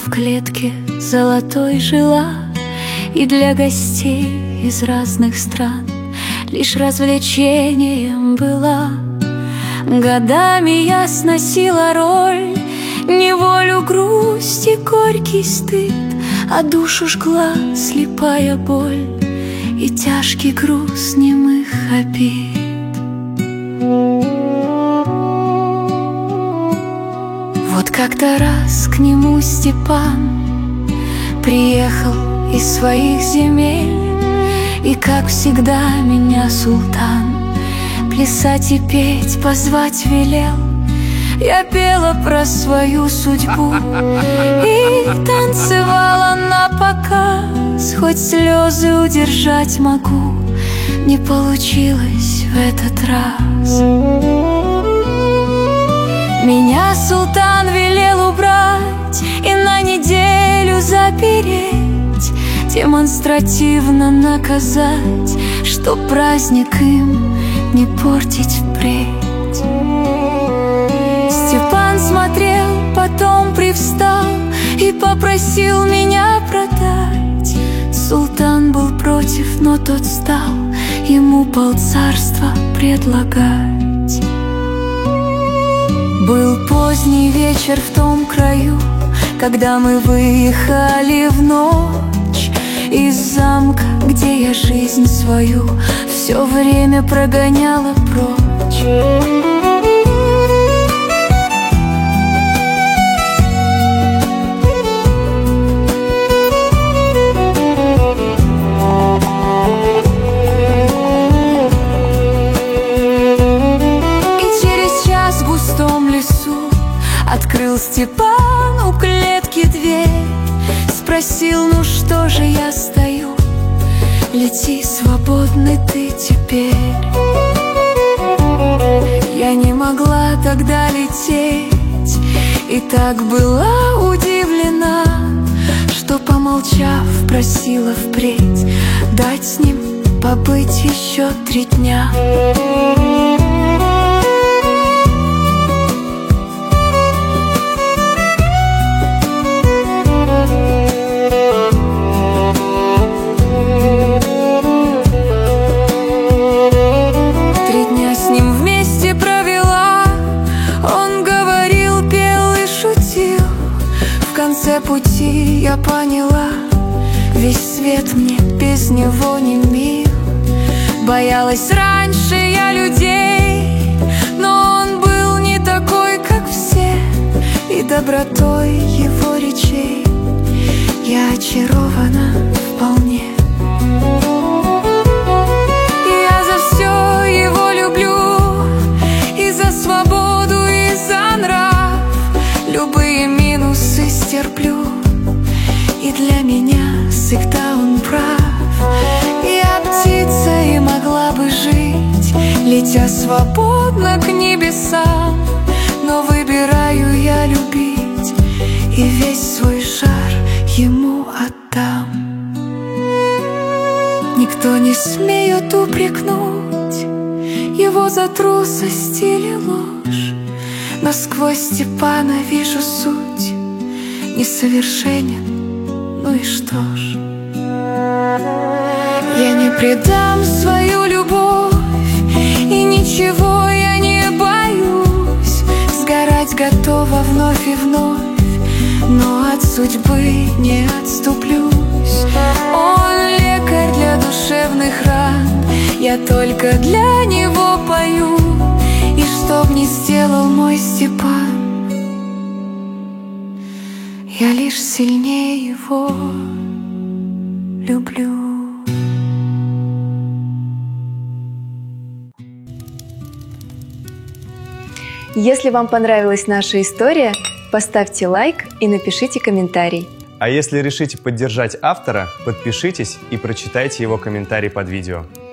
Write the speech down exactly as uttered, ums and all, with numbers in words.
в клетке золотой жила, и для гостей из разных стран лишь развлечением была. Годами я сносила роль, неволю, грусть и горький стыд, а душу жгла слепая боль и тяжкий груз немых обид. Вот как-то раз к нему Степан приехал из своих земель, и, как всегда, меня султан плясать и петь, позвать велел. Я пела про свою судьбу и танцевала напоказ, хоть слезы удержать могу, не получилось в этот раз. Меня султан велел убрать и на неделю запереть, демонстративно наказать, чтоб праздник им не портить впредь. Степан смотрел, потом привстал и попросил меня продать. Султан был против, но тот стал ему полцарства предлагать. Был поздний вечер в том краю, когда мы выехали в ночь из замка, где я жизнь свою все время прогоняла прочь. Открыл Степан у клетки дверь, спросил: ну что же я стою, лети свободный ты теперь. Я не могла тогда лететь, и так была удивлена, что, помолчав, просила впредь дать с ним побыть еще три дня. Пути я поняла, весь свет мне без него не мил. Боялась раньше я людей, но он был не такой, как все, и добротой его речей я очарована вполне. Я за все его люблю, и за свободу, и за нрав, любые минусы стерплю, и для меня всегда он прав. Я птица и могла бы жить, летя свободно к небесам, но выбираю я любить, и весь свой жар ему отдам. Никто не смеет упрекнуть его за трусость или ложь, но сквозь Степана вижу суть. Несовершенен, ну и что ж. Я не предам свою любовь, и ничего я не боюсь. Сгорать готова вновь и вновь, но от судьбы не отступлюсь. Он лекарь для душевных ран, я только для него пою. И чтоб не сделал мой Степан, я лишь сильнее его люблю. Если вам понравилась наша история, поставьте лайк и напишите комментарий. А если решите поддержать автора, подпишитесь и прочитайте его комментарий под видео.